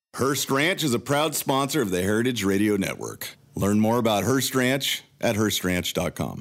Hearst Ranch is a proud sponsor of the Heritage Radio Network. Learn more about Hearst Ranch at HearstRanch.com.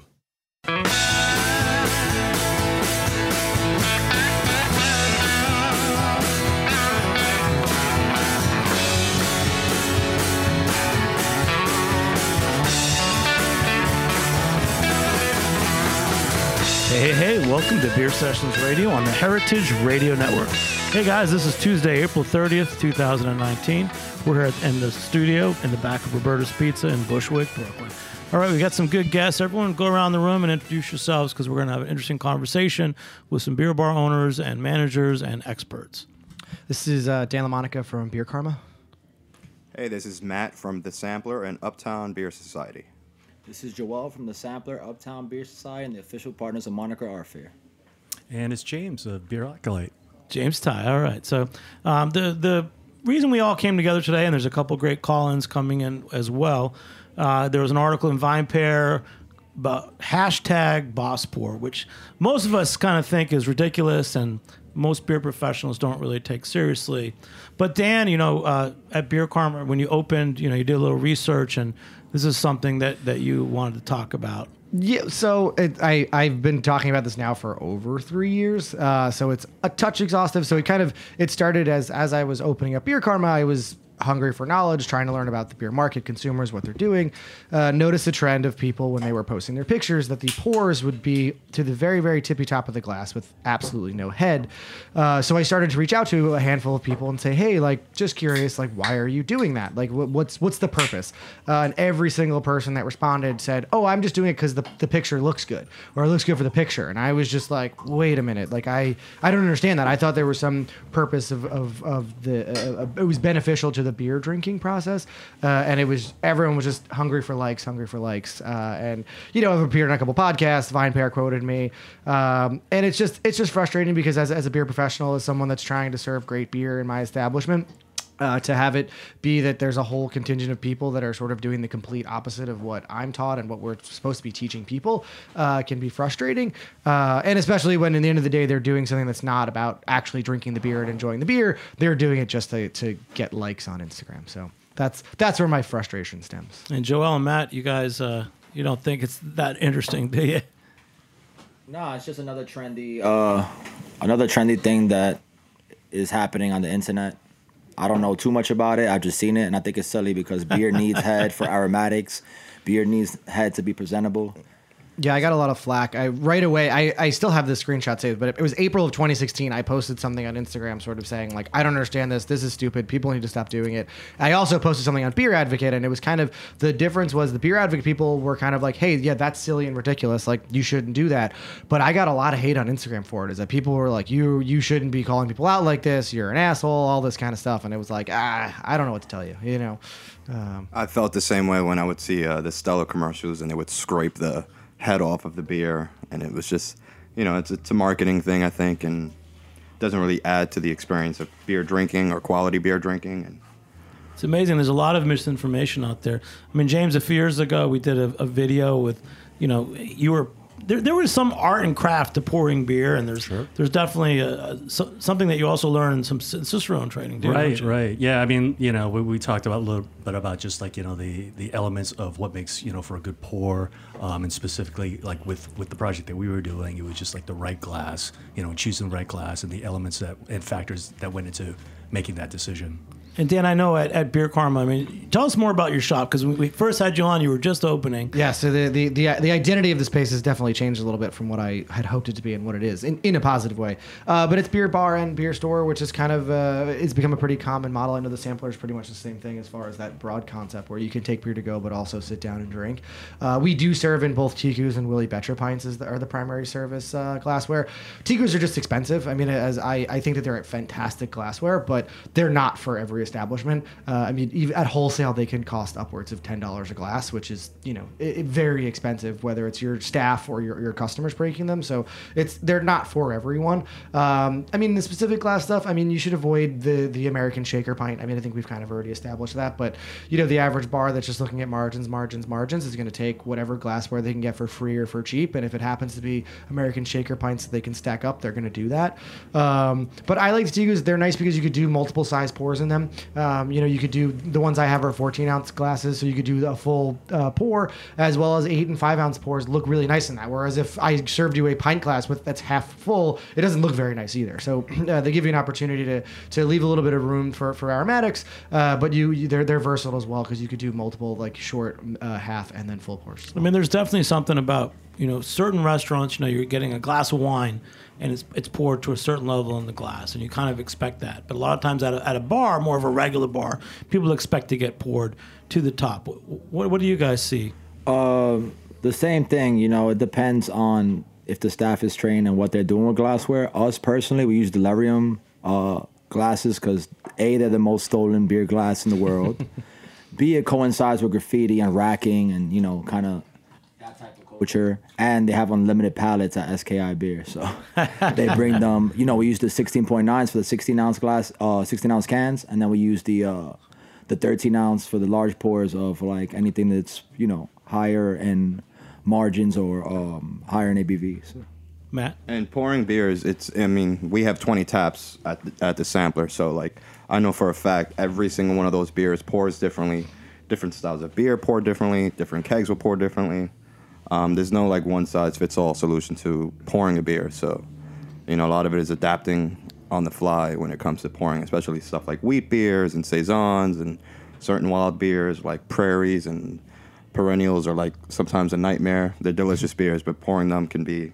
Hey, welcome to Beer Sessions Radio on the Heritage Radio Network. Hey guys, this is Tuesday, April 30th, 2019. We're here in the studio in the back of Roberta's Pizza in Bushwick, Brooklyn. All right, we got some good guests. Everyone go around the room and introduce yourselves because we're going to have an interesting conversation with some beer bar owners and managers and experts. This is Dan LaMonica from Beer Karma. Hey, this is Matt from The Sampler and Uptown Beer Society. This is Joel from The Sampler, Uptown Beer Society, and the official partners of Moniker Art Fair. And it's James of Beer Acolyte. James Ty, all right. So the reason we all came together today, and there's a couple great call-ins coming in as well, there was an article in VinePair about hashtag BossPour, which most of us kind of think is ridiculous and most beer professionals don't really take seriously. But Dan, at Beer Karma, when you opened, you did a little research, and this is something that you wanted to talk about. Yeah, so I've been talking about this now for over 3 years, so it's a touch exhaustive. So it started as I was opening up Beer Karma. I was hungry for knowledge, trying to learn about the beer market, consumers, what they're doing. Noticed a trend of people when they were posting their pictures that the pours would be to the very, very tippy top of the glass with absolutely no head. So I started to reach out to a handful of people and say, hey, just curious, why are you doing that? What's the purpose? And every single person that responded said, oh, I'm just doing it because the picture looks good, or it looks good for the picture. And I was just like, wait a minute. I don't understand that. I thought there was some purpose of it was beneficial to the beer drinking process, and everyone was just hungry for likes, and I've appeared on a couple podcasts. VinePair quoted me, and it's just frustrating because as a beer professional, as someone that's trying to serve great beer in my establishment, to have it be that there's a whole contingent of people that are sort of doing the complete opposite of what I'm taught and what we're supposed to be teaching people can be frustrating. And especially when, in the end of the day, they're doing something that's not about actually drinking the beer and enjoying the beer. They're doing it just to get likes on Instagram. So that's where my frustration stems. And Joel and Matt, you guys, you don't think it's that interesting, do you? No, it's just another trendy thing that is happening on the internet. I don't know too much about it. I've just seen it, and I think it's silly because beer needs head for aromatics. Beer needs head to be presentable. Yeah, I got a lot of flack. Right away, I still have this screenshot saved, but it was April of 2016. I posted something on Instagram sort of saying, I don't understand this. This is stupid. People need to stop doing it. I also posted something on Beer Advocate, and it was kind of, the difference was the Beer Advocate people were kind of like, hey, yeah, that's silly and ridiculous. You shouldn't do that. But I got a lot of hate on Instagram for it, is that people were like, you shouldn't be calling people out like this. You're an asshole, all this kind of stuff. And it was like, I don't know what to tell you, I felt the same way when I would see the Stella commercials and they would scrape the head off of the beer, and it was just, it's a marketing thing, I think, and doesn't really add to the experience of beer drinking or quality beer drinking. And it's amazing. There's a lot of misinformation out there. I mean, James, a few years ago, we did a video with, you were there was some art and craft to pouring beer, and there's definitely something that you also learn in some Cicerone training, too. Right. Yeah, I mean, we talked about a little bit about just the elements of what makes for a good pour, and specifically with the project that we were doing, it was just the right glass, choosing the right glass and the elements and factors that went into making that decision. And Dan, I know at Beer Karma, I mean, tell us more about your shop, because when we first had you on, you were just opening. Yeah, so the identity of the space has definitely changed a little bit from what I had hoped it to be and what it is, in a positive way. But it's beer bar and beer store, which is kind of, it's become a pretty common model. I know the Sampler is pretty much the same thing as far as that broad concept where you can take beer to go but also sit down and drink. We do serve in both Tikus and Willie Betcher pints are the primary service glassware. Tikus are just expensive. I mean, I think that they're fantastic glassware, but they're not for every establishment. I mean, even at wholesale, they can cost upwards of $10 a glass, which is, very expensive, whether it's your staff or your customers breaking them. So they're not for everyone. I mean, the specific glass stuff, I mean, you should avoid the American shaker pint. I mean, I think we've kind of already established that, but the average bar that's just looking at margins is going to take whatever glassware they can get for free or for cheap. And if it happens to be American shaker pints that they can stack up, they're going to do that. But I like the Tikus. They're nice because you could do multiple size pours in them. You could do the ones I have are 14-ounce glasses, so you could do a full pour, as well as 8 and 5-ounce pours look really nice in that. Whereas if I served you a pint glass that's half full, it doesn't look very nice either. So they give you an opportunity to leave a little bit of room for aromatics, but they're versatile as well because you could do multiple like short, half, and then full pours. I mean, there's definitely something about certain restaurants. You're getting a glass of wine and it's poured to a certain level in the glass, and you kind of expect that. But a lot of times at a bar, more of a regular bar, people expect to get poured to the top. What do you guys see? The same thing. It depends on if the staff is trained and what they're doing with glassware. Us personally, we use Delirium glasses because A, they're the most stolen beer glass in the world. B, it coincides with graffiti and racking and kind of that type of culture. And they have unlimited pallets at SKI Beer, so they bring them. We use the 16.9s for the 16-ounce glass, 16-ounce cans, and then we use the 13-ounce for the large pours of like anything that's higher in margins or higher in ABV. So. Matt? And pouring beers, we have 20 taps at the sampler, so like I know for a fact every single one of those beers pours differently. Different styles of beer pour differently. Different kegs will pour differently. There's no like one size fits all solution to pouring a beer. So, a lot of it is adapting on the fly when it comes to pouring, especially stuff like wheat beers and saisons and certain wild beers like prairies and perennials are like sometimes a nightmare. They're delicious beers, but pouring them can be,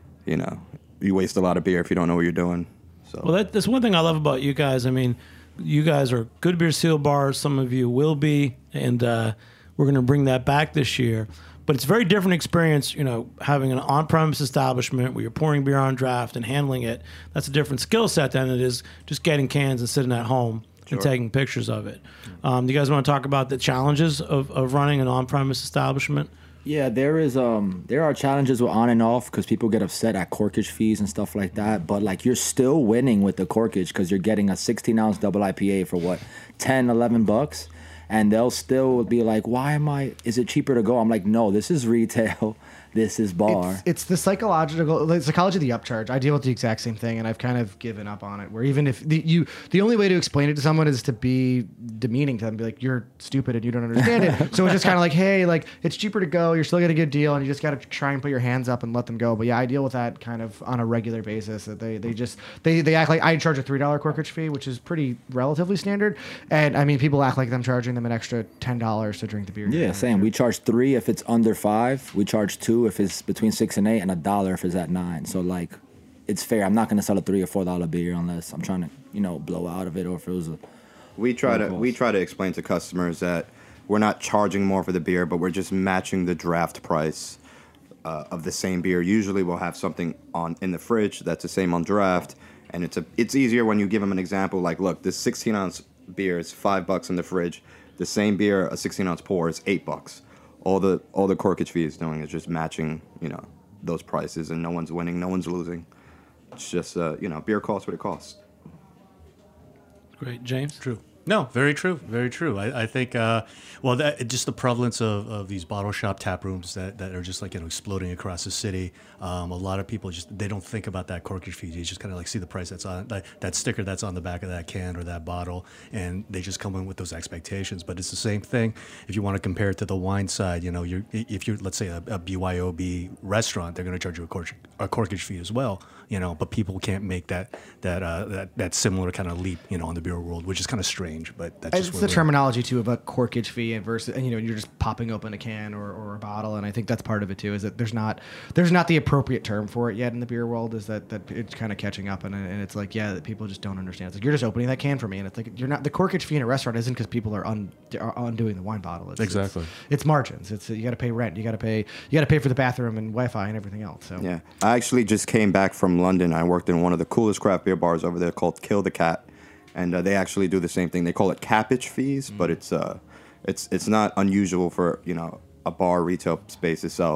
you waste a lot of beer if you don't know what you're doing. So. Well, that's one thing I love about you guys. I mean, you guys are Good Beer Seal bars. Some of you will be, and we're going to bring that back this year. But it's a very different experience, having an on-premise establishment where you're pouring beer on draft and handling it. That's a different skill set than it is just getting cans and sitting at home and taking pictures of it. Do you guys want to talk about the challenges of running an on-premise establishment? Yeah, there are challenges with on and off because people get upset at corkage fees and stuff like that. But like you're still winning with the corkage because you're getting a 16-ounce double IPA for what, $10-11, and they'll still be like, is it cheaper to go? I'm like, no, this is retail. This is bar. It's the psychology of the upcharge. I deal with the exact same thing, and I've kind of given up on it. Where even if the only way to explain it to someone is to be demeaning to them, be like, "You're stupid and you don't understand it." So it's just kind of like, "Hey, like it's cheaper to go. You're still getting a good deal, and you just got to try and put your hands up and let them go." But yeah, I deal with that kind of on a regular basis. That they act like I charge a $3 corkage fee, which is pretty relatively standard, and I mean people act like I'm charging them an extra $10 to drink the beer. Yeah, same. We charge $3 if it's under $5. We charge $2 if it's between $6 and $8, and $1 if it's at $9. So like, it's fair. I'm not gonna sell a $3 or $4 beer unless I'm trying to blow out of it, or if it was a. We try to explain to customers that we're not charging more for the beer, but we're just matching the draft price of the same beer. Usually we'll have something in the fridge that's the same on draft, and it's easier when you give them an example like, look, this 16-ounce beer is $5 in the fridge. The same beer, a 16-ounce pour, is $8. All the corkage fee is doing is just matching, those prices, and no one's winning, no one's losing. It's just, beer costs what it costs. Great, James. True. No, very true. Very true. I think, just the prevalence of these bottle shop tap rooms that are just like, exploding across the city. A lot of people they don't think about that corkage fee. They just kind of like see the price that's on that sticker that's on the back of that can or that bottle, and they just come in with those expectations. But it's the same thing if you want to compare it to the wine side. If you're let's say a BYOB restaurant, they're going to charge you a corkage fee as well. But people can't make that similar kind of leap, in the beer world, which is kind of strange. But that's just it's the terminology too of a corkage fee versus, and you're just popping open a can or a bottle, and I think that's part of it too. Is that there's not the appropriate term for it yet in the beer world. Is that it's kind of catching up, and it's like that people just don't understand. It's like you're just opening that can for me, and it's like you're not. The corkage fee in a restaurant isn't because people are undoing the wine bottle. Exactly. It's margins. It's you got to pay rent. You got to pay for the bathroom and Wi-Fi and everything else. So yeah, I actually just came back from London. I worked in one of the coolest craft beer bars over there called Kill the Cat, and they actually do the same thing. They call it cappage fees, but it's not unusual for a bar retail space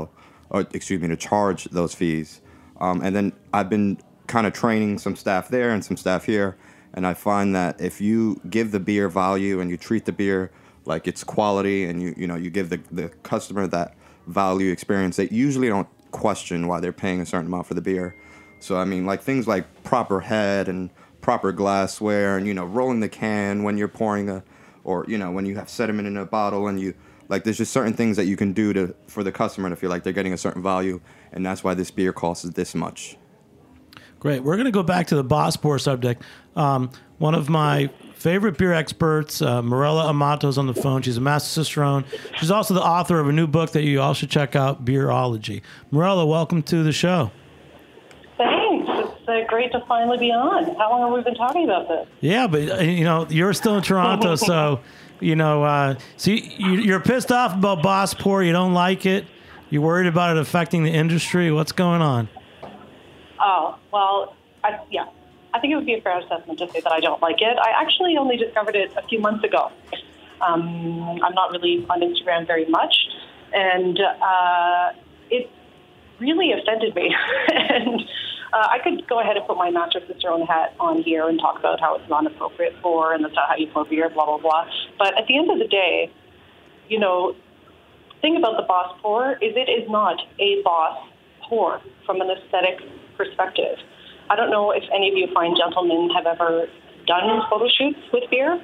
to charge those fees. And then I've been kind of training some staff there and some staff here, and I find that if you give the beer value and you treat the beer like it's quality, and you give the customer that value experience, they usually don't question why they're paying a certain amount for the beer. So I mean, like things like proper head and proper glassware and, rolling the can when you're pouring or, when you have sediment in a bottle and there's just certain things that you can do for the customer to feel like they're getting a certain value. And that's why this beer costs this much. Great. We're going to go back to the Boss Pour subject. One of my favorite beer experts, Morella Amato, is on the phone. She's a Master Cicerone. She's also the author of a new book that you all should check out, Beerology. Morella, welcome to the show. Thanks. It's great to finally be on. How long have we been talking about this? Yeah, but, you're still in Toronto, so, you're pissed off about Boss Pour. You don't like it. You're worried about it affecting the industry. What's going on? Oh, well, I think it would be a fair assessment to say that I don't like it. I actually only discovered it a few months ago. I'm not really on Instagram very much, and it really offended me. And I could go ahead and put my Master Cicerone hat on here and talk about how it's not appropriate for, and that's not how you pour beer, blah, blah, blah. But at the end of the day, the thing about the Boss Pour is it is not a Boss Pour from an aesthetic perspective. I don't know if any of you fine gentlemen have ever done photo shoots with beer.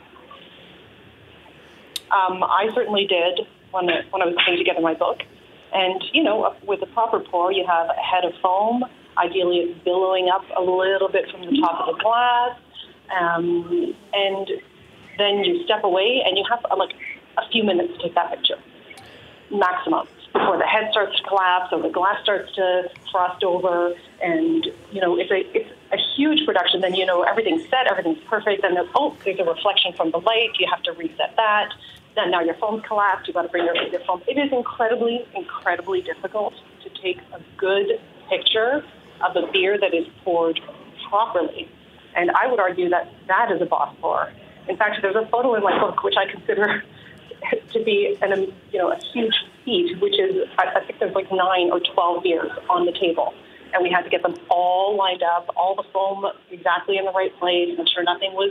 I certainly did when I was putting together my book. And, with a proper pour, you have a head of foam. Ideally, it's billowing up a little bit from the top of the glass. And then you step away, and you have, a few minutes to take that picture, maximum, before the head starts to collapse or the glass starts to frost over. And, it's a huge production. Then, everything's set, everything's perfect. Then there's a reflection from the light. You have to reset that. Then now your foam's collapsed. You've got to bring your foam. It is incredibly, incredibly difficult to take a good picture of a beer that is poured properly. And I would argue that that is a Boss Pour. In fact, there's a photo in my book which I consider to be a huge feat, which is I think there's 9 or 12 beers on the table. And we had to get them all lined up, all the foam exactly in the right place, make sure nothing was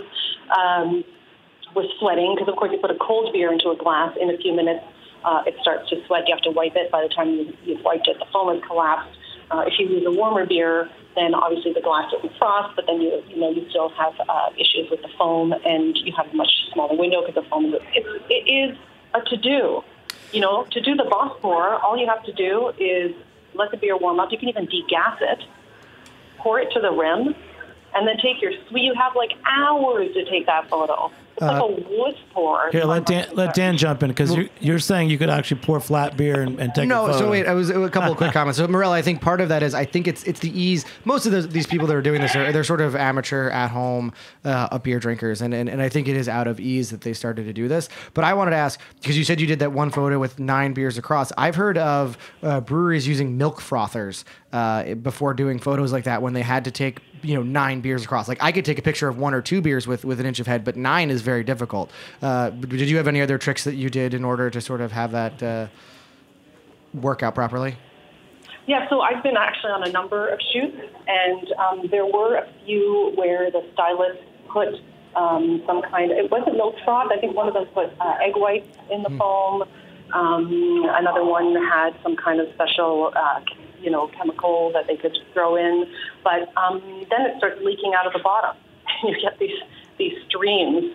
sweating. Because, of course, you put a cold beer into a glass, in a few minutes, it starts to sweat. You have to wipe it. By the time you've wiped it, the foam has collapsed. If you use a warmer beer, then obviously the glass doesn't frost, but then you still have issues with the foam, and you have a much smaller window because the foam it is a to-do. To do the Boss Pour, all you have to do is let the beer warm up. You can even degas it, pour it to the rim, and then take your sweet. You have hours to take that photo. It's like a wuss pour. Here, let Dan jump in, because you're saying you could actually pour flat beer and take a photo. No, so wait, it was a couple of quick comments. So Morella, I think part of that is it's the ease. Most of these people that are doing this they're sort of amateur at home beer drinkers, and I think it is out of ease that they started to do this. But I wanted to ask, because you said you did that one photo with 9 beers across. I've heard of breweries using milk frothers before doing photos like that when they had to take 9 beers across. I could take a picture of 1 or 2 beers with an inch of head, but 9 is very difficult. Did you have any other tricks that you did in order to sort of have that work out properly? Yeah, so I've been actually on a number of shoots, and there were a few where the stylist put some kind of, it wasn't milk froth, I think one of them put egg whites in the foam. Another one had some kind of special chemical that they could throw in, but then it starts leaking out of the bottom. You get these streams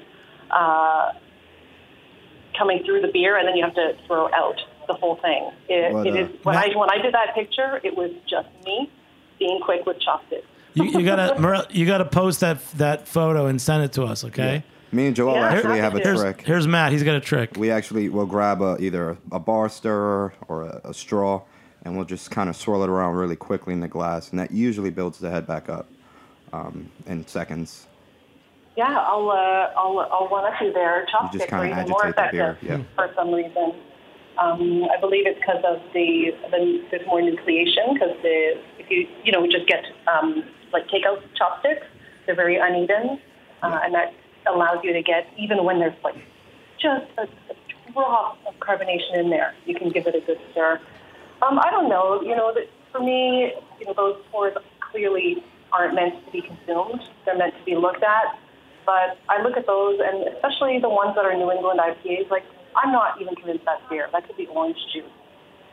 coming through the beer, and then you have to throw out the whole thing. It is when I did that picture, it was just me being quick with chopsticks. You gotta post that photo and send it to us, okay? Yeah. Me and Joel actually have a trick. Here's Matt. He's got a trick. We actually will grab either a bar stirrer or a straw, and we'll just kind of swirl it around really quickly in the glass, and that usually builds the head back up in seconds. Yeah, I'll run up you there. Chopsticks are even more effective for some reason. I believe it's because of there's more nucleation, because if you we just get takeout chopsticks, they're very uneven, and that allows you to get, even when there's just a drop of carbonation in there, you can give it a good stir. I don't know, that for me, those pours clearly aren't meant to be consumed. They're meant to be looked at. But I look at those, and especially the ones that are New England IPAs, I'm not even convinced that's beer. That could be orange juice.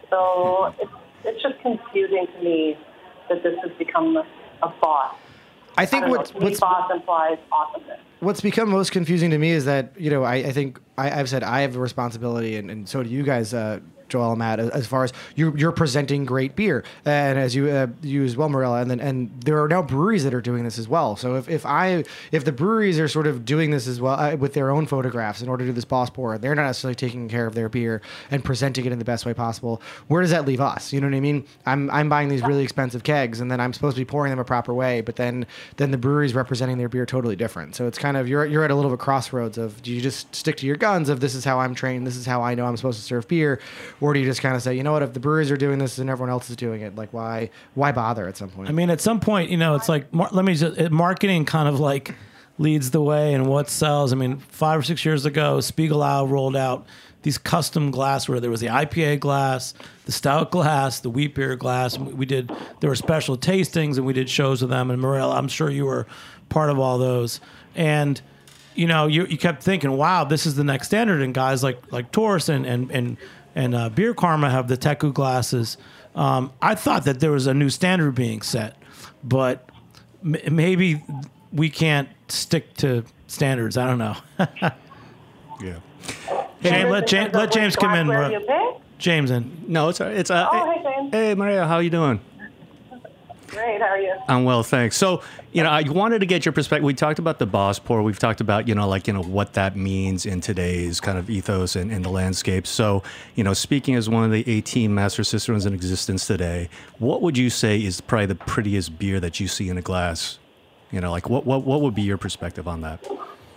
So it's just confusing to me that this has become a boss. I think don't know, what's to me, boss implies awesomeness. what's become most confusing to me is that, I think I've said I have the responsibility, and so do you guys, Joel and Matt, as far as you're presenting great beer, and as you as well, Morella, and there are now breweries that are doing this as well. So if the breweries are sort of doing this as well with their own photographs in order to do this boss pour, they're not necessarily taking care of their beer and presenting it in the best way possible. Where does that leave us? You know what I mean? I'm buying these really expensive kegs, and then I'm supposed to be pouring them a proper way, but then the brewery's representing their beer totally different. So it's kind of you're at a little bit crossroads of, do you just stick to your guns of, this is how I'm trained, this is how I know I'm supposed to serve beer, or do you just kind of say, you know what, if the breweries are doing this and everyone else is doing it, like why bother at some point? I mean, at some point, it's like marketing kind of like leads the way and what sells. I mean, 5 or 6 years ago, Spiegelau rolled out these custom glass where there was the IPA glass, the stout glass, the wheat beer glass. And there were special tastings and we did shows with them. And Morel, I'm sure you were part of all those. And you kept thinking, wow, this is the next standard. And guys like Taurus and Beer Karma have the Teku glasses. I thought that there was a new standard being set, but maybe we can't stick to standards. I don't know. Yeah. Let James come in. James in. No, it's hey, James. Hey, Maria, how you doing? Great. How are you? I'm well, thanks. So, I wanted to get your perspective. We talked about the boss pour. We've talked about, what that means in today's kind of ethos and the landscape. So, speaking as one of the 18 master cisterns in existence today, what would you say is probably the prettiest beer that you see in a glass? What would be your perspective on that?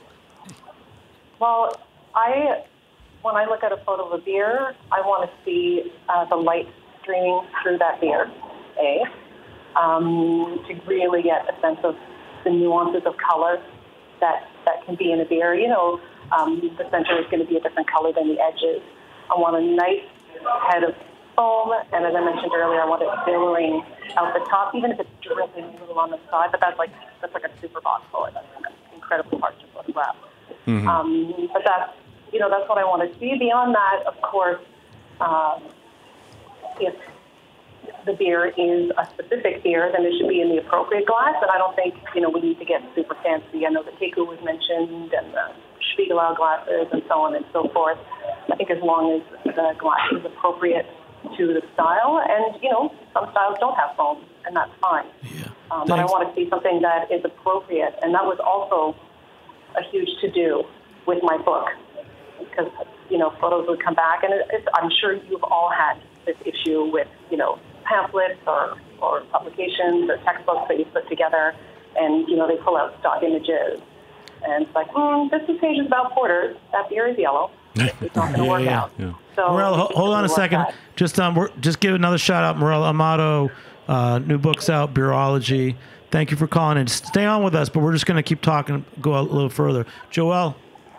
Well, when I look at a photo of a beer, I want to see the light streaming through that beer, to really get a sense of the nuances of color that can be in a beer. The center is going to be a different color than the edges. I want a nice head of foam, and as I mentioned earlier, I want it billowing out the top, even if it's dripping a little on the side. But that's like a super boss pour. That's incredibly hard to photograph. Mm-hmm. But that's what I want to see. Beyond that, of course, if the beer is a specific beer, then it should be in the appropriate glass. And I don't think, we need to get super fancy. I know the Teku was mentioned and the Spiegelau glasses and so on and so forth. I think as long as the glass is appropriate to the style, and, some styles don't have foam, and that's fine. Yeah. But I want to see something that is appropriate. And that was also a huge to-do with my book, because, photos would come back, and I'm sure you've all had this issue with, pamphlets or publications or textbooks that you put together, and they pull out stock images, and it's like, this page is about porters. That beer is yellow. It's not going to work out. Yeah. So, Morel, hold on a second. Just give another shout out, Morel Amato. New book's out, Beerology. Thank you for calling in. Stay on with us, but we're just going to keep talking, go a little further. Joel.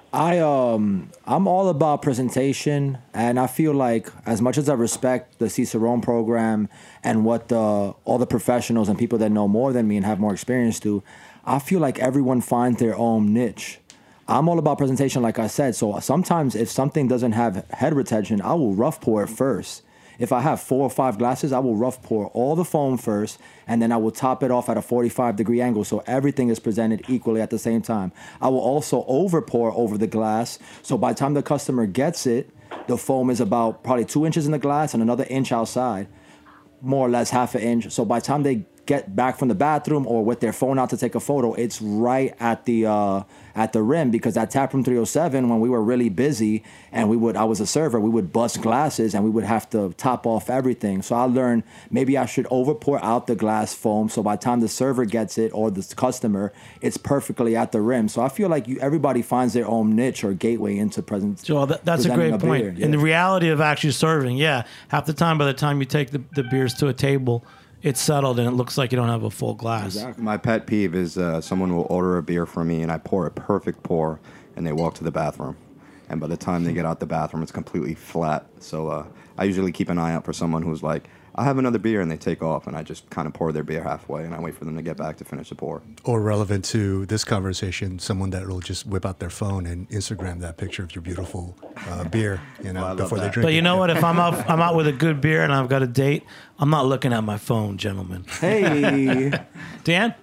I'm all about presentation, and I feel like as much as I respect the Cicerone program and what all the professionals and people that know more than me and have more experience do, I feel like everyone finds their own niche. I'm all about presentation, like I said. So sometimes if something doesn't have head retention, I will rough pour it first. If I have 4 or 5 glasses, I will rough pour all the foam first, and then I will top it off at a 45-degree angle so everything is presented equally at the same time. I will also over pour over the glass, so by the time the customer gets it, the foam is about probably 2 inches in the glass and another inch outside, more or less half an inch. So by the time they get back from the bathroom or with their phone out to take a photo, it's right at the rim, because at Taproom 307, when we were really busy and I was a server, we would bust glasses and we would have to top off everything. So I learned maybe I should over pour out the glass foam, so by the time the server gets it or the customer, it's perfectly at the rim. So I feel like everybody finds their own niche or gateway into presence. Joel, that's a great point. Beer, yeah. In the reality of actually serving, half the time by the time you take the beers to a table, it's settled and it looks like you don't have a full glass. Exactly. My pet peeve is someone will order a beer from me and I pour a perfect pour and they walk to the bathroom. And by the time they get out the bathroom, it's completely flat. So I usually keep an eye out for someone who's like, I have another beer, and they take off, and I just kind of pour their beer halfway, and I wait for them to get back to finish the pour. Or relevant to this conversation, someone that will just whip out their phone and Instagram that picture of your beautiful beer, before they drink. But you know what? If I'm out with a good beer and I've got a date, I'm not looking at my phone, gentlemen. Hey, Dan.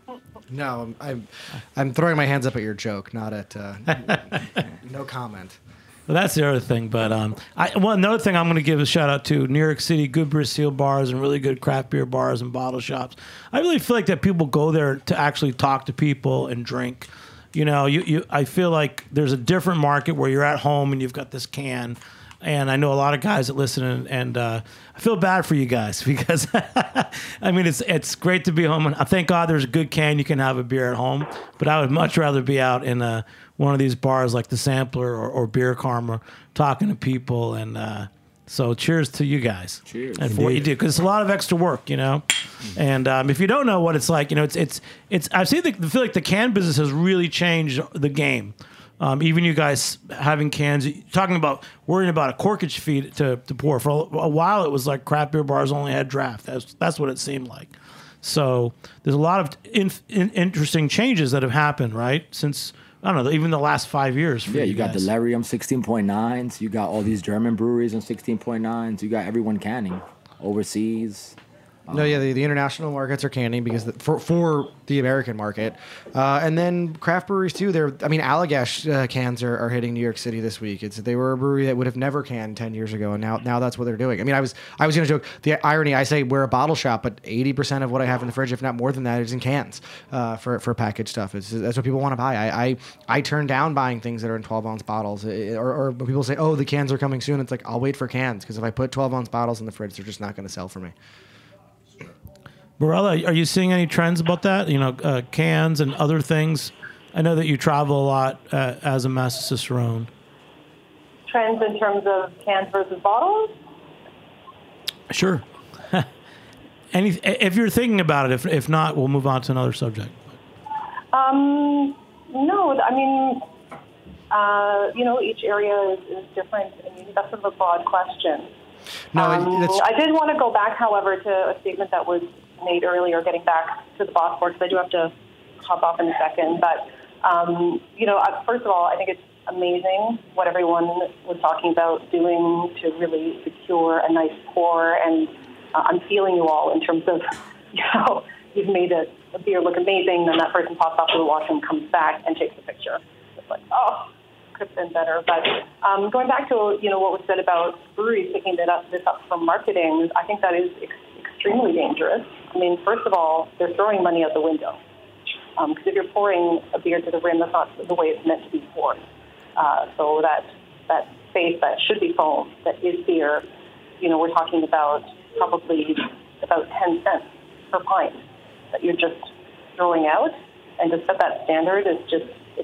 No, I'm throwing my hands up at your joke, not at no comment. Well, that's the other thing. But another thing I'm going to give a shout out to New York City, Good Brazil bars and really good craft beer bars and bottle shops. I really feel like that people go there to actually talk to people and drink. You know, I feel like there's a different market where you're at home and you've got this can. And I know a lot of guys that listen, and I feel bad for you guys because, I mean, it's great to be home. And thank God there's a good can you can have a beer at home. But I would much rather be out in one of these bars like the Sampler or Beer Karma talking to people. And so cheers to you guys. Cheers. And for what you do, because it's a lot of extra work, you know. And if you don't know what it's like, you know, it's I feel like the can business has really changed the game. Even you guys having cans, talking about worrying about a corkage fee to pour. For a while, it was like craft beer bars only had draft. That's what it seemed like. So there's a lot of interesting changes that have happened, right? Since, I don't know, even the last 5 years. For you got Delirium 16.9s. You got all these German breweries on 16.9s. You got everyone canning overseas. No, yeah, the international markets are canning because for the American market, and then craft breweries too. Allagash cans are hitting New York City this week. They were a brewery that would have never canned 10 years ago, and now that's what they're doing. I mean, I was going to joke the irony. I say we're a bottle shop, but 80% of what I have in the fridge, if not more than that, is in cans for packaged stuff. That's what people want to buy. I turn down buying things that are in 12-ounce bottles, or when people say, "Oh, the cans are coming soon," it's like I'll wait for cans because if I put 12-ounce bottles in the fridge, they're just not going to sell for me. Barella, are you seeing any trends about that? You know, cans and other things. I know that you travel a lot as a Master Cicerone. Trends in terms of cans versus bottles? Sure. If you're thinking about it, if not, we'll move on to another subject. No, I mean, each area is different. I mean, that's sort of a broad question. No, I did want to go back, however, to a statement that was made earlier, getting back to the Bosphor, because I do have to hop off in a second. But, first of all, I think it's amazing what everyone was talking about doing to really secure a nice pour. And I'm feeling you all in terms of, you've made a beer look amazing, then that person pops off to the washroom, comes back, and takes a picture. It's like, oh, could have been better. But going back to, what was said about breweries picking this up from marketing, I think that is extremely dangerous. I mean, first of all, they're throwing money out the window. Because if you're pouring a beer to the rim, that's not the way it's meant to be poured. So that space that should be foam, that is beer, we're talking about probably about 10 cents per pint that you're just throwing out. And to set that standard is just,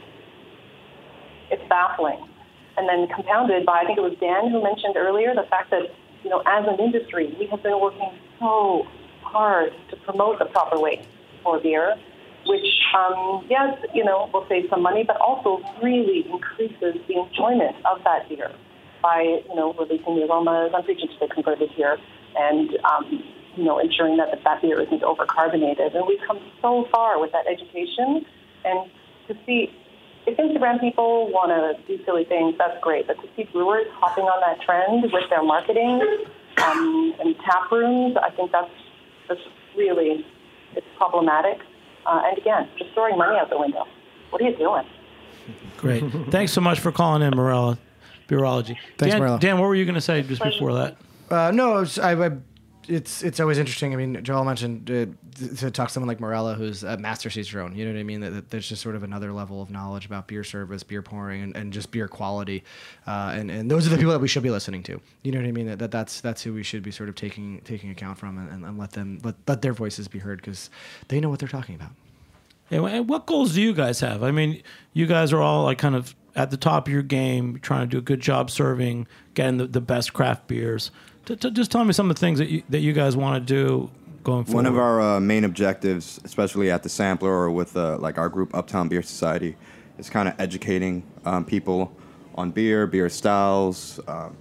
it's baffling. And then compounded by, I think it was Dan who mentioned earlier, the fact that, as an industry, we have been working so hard to promote the proper way for beer, which, yes, will save some money, but also really increases the enjoyment of that beer by, releasing the aromas. I'm preaching to the converted here, and, ensuring that beer isn't over-carbonated. And we've come so far with that education, and to see, if Instagram people want to do silly things, that's great. But to see brewers hopping on that trend with their marketing and tap rooms, I think that's really, it's problematic. And again, just throwing money out the window. What are you doing? Great. Thanks so much for calling in, Morella, Beerology. Thanks, Dan, Morella. Dan, what were you going to say just before that? No, it's always interesting. I mean, Joel mentioned to talk to someone like Morella, who's a master cicerone. You know what I mean? That there's just sort of another level of knowledge about beer service, beer pouring, and just beer quality. And those are the people that we should be listening to. You know what I mean? That's who we should be sort of taking account from, and let their voices be heard, because they know what they're talking about. And what goals do you guys have? I mean, you guys are all like kind of at the top of your game, trying to do a good job serving, getting the best craft beers. Just tell me some of the things that you guys want to do going forward. One of our main objectives, especially at the Sampler or with like our group Uptown Beer Society, is kind of educating people on beer styles,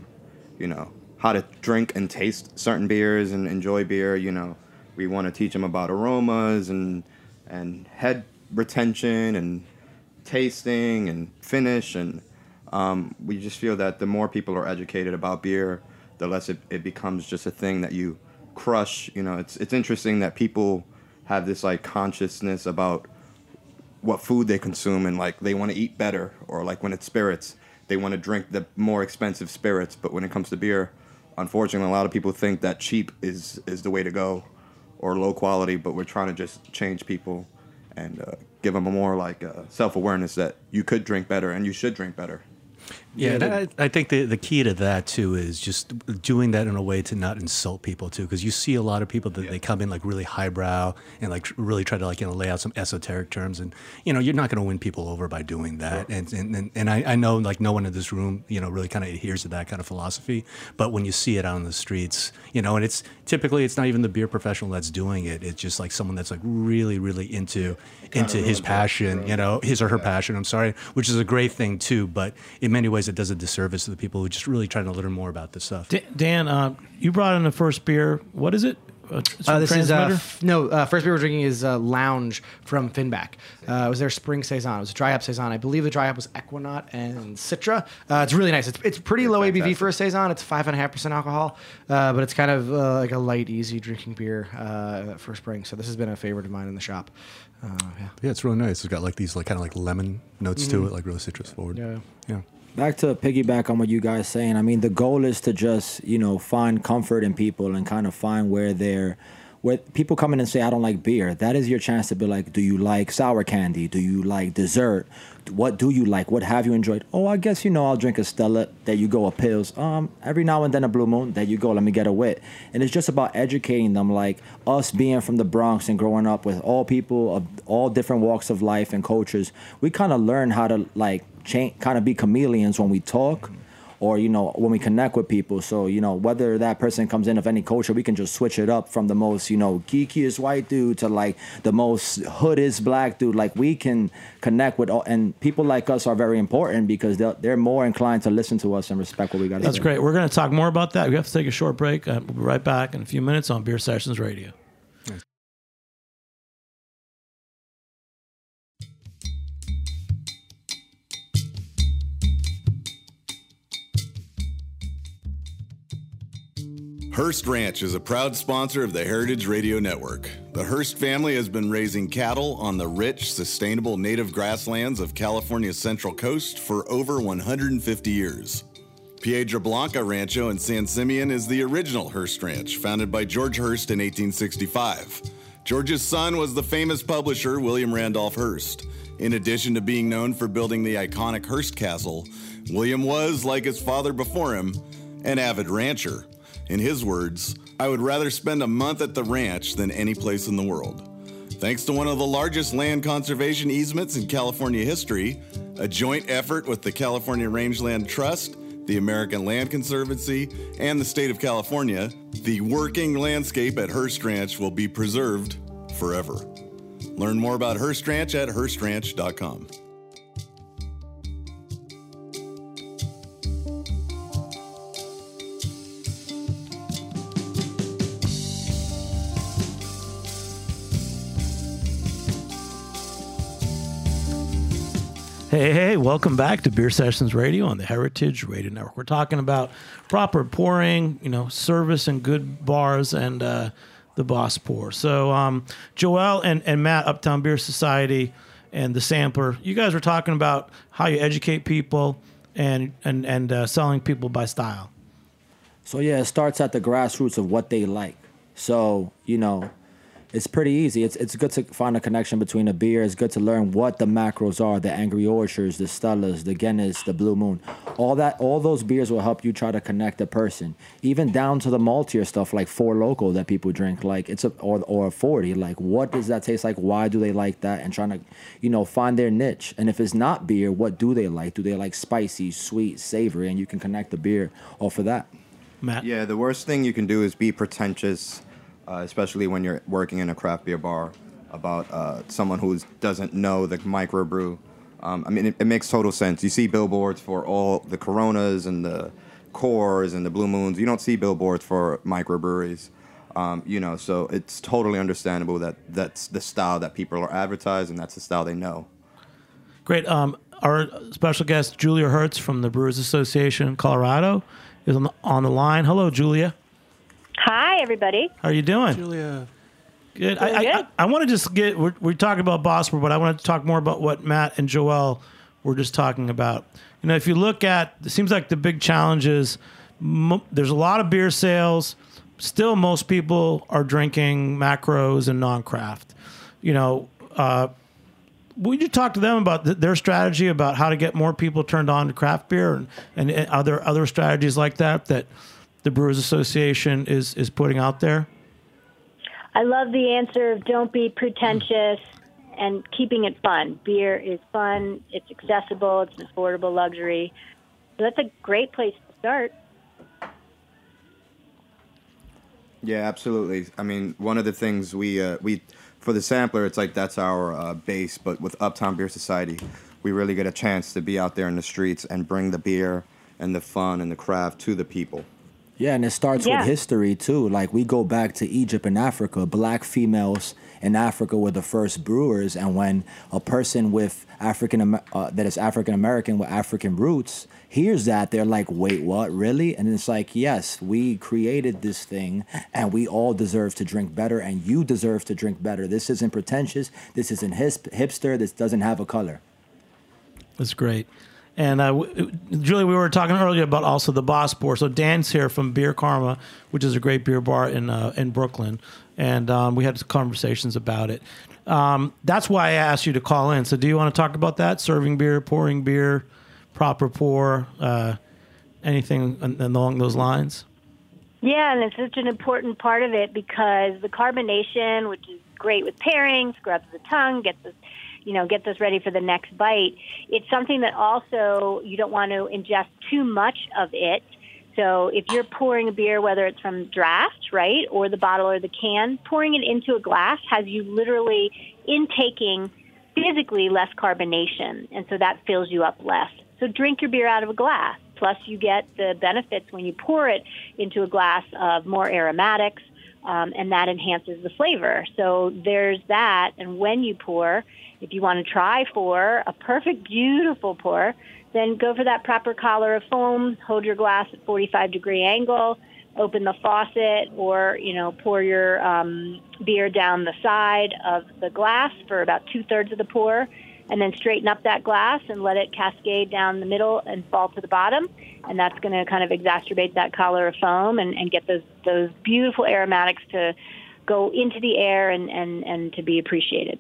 how to drink and taste certain beers and enjoy beer. We want to teach them about aromas and head retention and tasting and finish, and we just feel that the more people are educated about beer, the less it becomes just a thing that you crush. It's interesting that people have this like consciousness about what food they consume, and like they want to eat better, or like when it's spirits, they want to drink the more expensive spirits. But when it comes to beer, unfortunately, a lot of people think that cheap is the way to go, or low quality. But we're trying to just change people and give them a more like self-awareness that you could drink better and you should drink better. Yeah, and I think the key to that too is just doing that in a way to not insult people too, because you see a lot of people that they come in like really highbrow and like really try to like lay out some esoteric terms, and you're not going to win people over by doing that. Sure. And I know like no one in this room really kind of adheres to that kind of philosophy, but when you see it out on the streets, and it's typically it's not even the beer professional that's doing it. It's just like someone that's like really into his passion, his or her passion. I'm sorry, which is a great thing too, but in many ways it does a disservice to the people who just really trying to learn more about this stuff. Dan, you brought in the first beer. What is it? This is first beer we're drinking is Lounge from Finback. It was their spring saison. It was a dry hop saison. I believe the dry hop was Equinaut and Citra. It's really nice. It's pretty low ABV for a saison. It's 5.5% alcohol, but it's kind of like a light, easy drinking beer for spring. So this has been a favorite of mine in the shop. Yeah, it's really nice. It's got like these like kind of like lemon notes to it, like really citrus forward. Yeah. Back to piggyback on what you guys saying. I mean, the goal is to just, find comfort in people and kind of find where people come in and say, I don't like beer. That is your chance to be like, do you like sour candy? Do you like dessert? What do you like? What have you enjoyed? Oh, I guess, I'll drink a Stella. There you go, a Pils. Every now and then a Blue Moon. There you go, let me get a wit. And it's just about educating them, like us being from the Bronx and growing up with all people of all different walks of life and cultures. We kind of learn how to like kind of be chameleons when we talk, or when we connect with people. So whether that person comes in of any culture, we can just switch it up from the most geekiest white dude to like the most hoodest black dude. Like we can connect with all, and people like us are very important because they're more inclined to listen to us and respect what we got to say. That's great. We're going to talk more about that. We have to take a short break. We'll be right back in a few minutes on Beer Sessions Radio. Hearst Ranch is a proud sponsor of the Heritage Radio Network. The Hearst family has been raising cattle on the rich, sustainable native grasslands of California's Central Coast for over 150 years. Piedra Blanca Rancho in San Simeon is the original Hearst Ranch, founded by George Hearst in 1865. George's son was the famous publisher William Randolph Hearst. In addition to being known for building the iconic Hearst Castle, William was, like his father before him, an avid rancher. In his words, I would rather spend a month at the ranch than any place in the world. Thanks to one of the largest land conservation easements in California history, a joint effort with the California Rangeland Trust, the American Land Conservancy, and the state of California, the working landscape at Hearst Ranch will be preserved forever. Learn more about Hearst Ranch at HearstRanch.com. Hey, welcome back to Beer Sessions Radio on the Heritage Radio Network. We're talking about proper pouring, service and good bars and the Boss Pour. So Joel and Matt, Uptown Beer Society and the Sampler, you guys were talking about how you educate people and selling people by style. So yeah, it starts at the grassroots of what they like. So, it's pretty easy. It's good to find a connection between a beer. It's good to learn what the macros are, the Angry Orchards, the Stellas, the Guinness, the Blue Moon. All those beers will help you try to connect a person. Even down to the maltier stuff like Four Loko that people drink, like or a 40. Like, what does that taste like? Why do they like that? And trying to, find their niche. And if it's not beer, what do they like? Do they like spicy, sweet, savory? And you can connect the beer off of that. Matt? Yeah, the worst thing you can do is be pretentious. Especially when you're working in a craft beer bar, about someone who doesn't know the microbrew. It makes total sense. You see billboards for all the Coronas and the Coors and the Blue Moons. You don't see billboards for microbreweries. So it's totally understandable that that's the style that people are advertised, and that's the style they know. Great. Our special guest, Julia Hertz from the Brewers Association in Colorado, is on the line. Hello, Julia. Hi, everybody. How are you doing? Julia. Good. I want to just we're talking about Bospor, but I want to talk more about what Matt and Joelle were just talking about. You know, if you look at, it seems like the big challenge is there's a lot of beer sales. Still, most people are drinking macros and non-craft. You know, would you talk to them about their strategy about how to get more people turned on to craft beer and other strategies like that the Brewers Association is putting out there? I love the answer of don't be pretentious and keeping it fun. Beer is fun. It's accessible. It's an affordable luxury. So that's a great place to start. Yeah, absolutely. I mean, one of the things we for the sampler, it's like that's our base. But with Uptown Beer Society, we really get a chance to be out there in the streets and bring the beer and the fun and the craft to the people. Yeah, and it starts with history, too. Like, we go back to Egypt and Africa. Black females in Africa were the first brewers, and when a person with that is African-American with African roots hears that, they're like, wait, what, really? And it's like, yes, we created this thing, and we all deserve to drink better, and you deserve to drink better. This isn't pretentious. This isn't hipster. This doesn't have a color. That's great. And Julie, we were talking earlier about also the Bospor. So Dan's here from Beer Karma, which is a great beer bar in Brooklyn, and we had conversations about it. That's why I asked you to call in. So do you want to talk about that? Serving beer, pouring beer, proper pour, anything along those lines? Yeah, and it's such an important part of it because the carbonation, which is great with pairing, scrubs the tongue, gets us ready for the next bite. It's something that also you don't want to ingest too much of it. So if you're pouring a beer, whether it's from draft, right, or the bottle or the can, pouring it into a glass has you literally intaking physically less carbonation, and so that fills you up less. So drink your beer out of a glass. Plus you get the benefits when you pour it into a glass of more aromatics, and that enhances the flavor. So there's that, and when you pour, if you want to try for a perfect, beautiful pour, then go for that proper collar of foam, hold your glass at 45-degree angle, open the faucet, or, pour your beer down the side of the glass for about 2/3 of the pour, and then straighten up that glass and let it cascade down the middle and fall to the bottom. And that's going to kind of exacerbate that collar of foam and get those beautiful aromatics to go into the air and to be appreciated.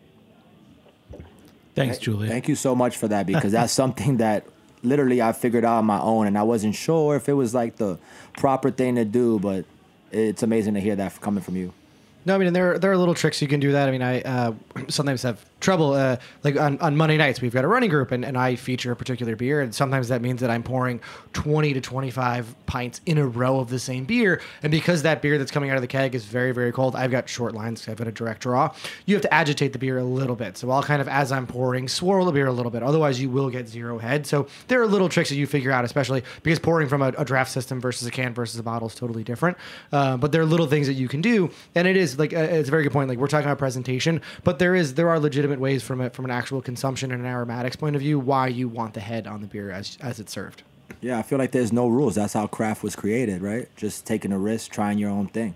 Thanks, Julia. Thank you so much for that, because that's something that literally I figured out on my own, and I wasn't sure if it was like the proper thing to do, but it's amazing to hear that coming from you. No, I mean, there are little tricks you can do that. I mean, I sometimes have trouble, like on Monday nights, we've got a running group, and I feature a particular beer, and sometimes that means that I'm pouring 20 to 25 pints in a row of the same beer, and because that beer that's coming out of the keg is very, very cold, I've got short lines, I've got a direct draw, you have to agitate the beer a little bit. So I'll kind of, as I'm pouring, swirl the beer a little bit, otherwise you will get zero head. So there are little tricks that you figure out, especially because pouring from a draft system versus a can versus a bottle is totally different, but there are little things that you can do, and it is like it's a very good point. Like, we're talking about presentation, but there are legitimate ways from an actual consumption and an aromatics point of view why you want the head on the beer as it's served. Yeah, I feel like there's no rules. That's how craft was created, right? Just taking a risk, trying your own thing.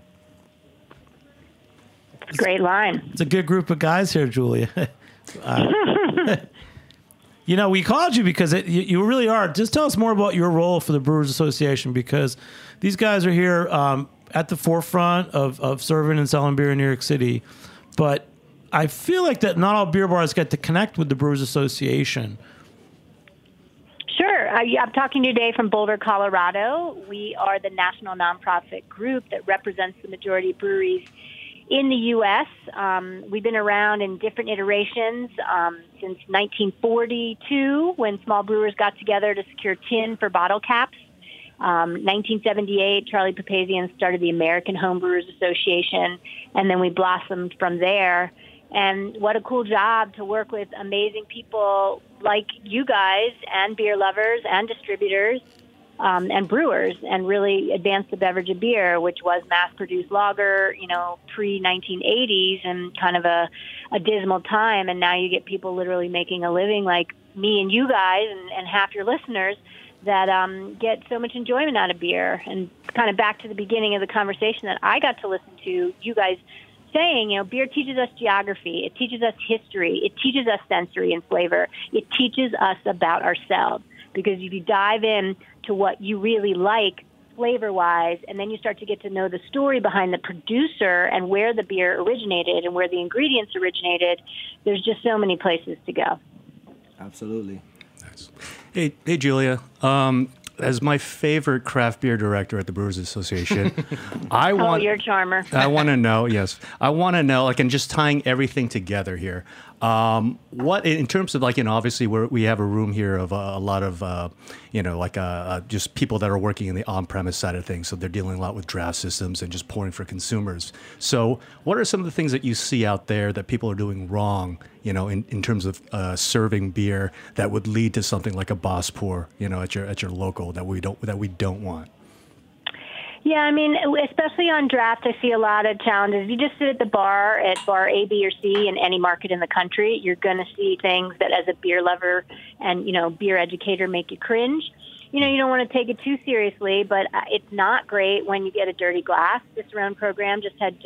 Great line. It's a good group of guys here, Julia. We called you because you really are. Just tell us more about your role for the Brewers Association, because these guys are here at the forefront of serving and selling beer in New York City. But I feel like that not all beer bars get to connect with the Brewers Association. Sure. I'm talking today from Boulder, Colorado. We are the national nonprofit group that represents the majority of breweries in the U.S. We've been around in different iterations since 1942, when small brewers got together to secure tin for bottle caps. 1978, Charlie Papazian started the American Homebrewers Association, and then we blossomed from there. And what a cool job to work with amazing people like you guys, and beer lovers and distributors and brewers, and really advance the beverage of beer, which was mass-produced lager, pre-1980s, and kind of a dismal time. And now you get people literally making a living like me and you guys and half your listeners that get so much enjoyment out of beer. And kind of back to the beginning of the conversation that I got to listen to, you guys saying, beer teaches us geography. It teaches us history. It teaches us sensory and flavor. It teaches us about ourselves. Because if you dive in to what you really like flavor-wise, and then you start to get to know the story behind the producer and where the beer originated and where the ingredients originated, there's just so many places to go. Absolutely. Nice. Hey, Julia. As my favorite craft beer director at the Brewers Association, you're a charmer. I want to know, yes. I want to know, and just tying everything together here, what, in terms of, obviously we have a room here of a lot of, just people that are working in the on-premise side of things. So they're dealing a lot with draft systems and just pouring for consumers. So what are some of the things that you see out there that people are doing wrong, in terms of serving beer that would lead to something like a Boss Pour, at your local that we don't want? Yeah, I mean, especially on draft, I see a lot of challenges. You just sit at the bar, at bar A, B, or C in any market in the country, you're going to see things that as a beer lover and, beer educator make you cringe. You don't want to take it too seriously, but it's not great when you get a dirty glass. This Cicerone program just had,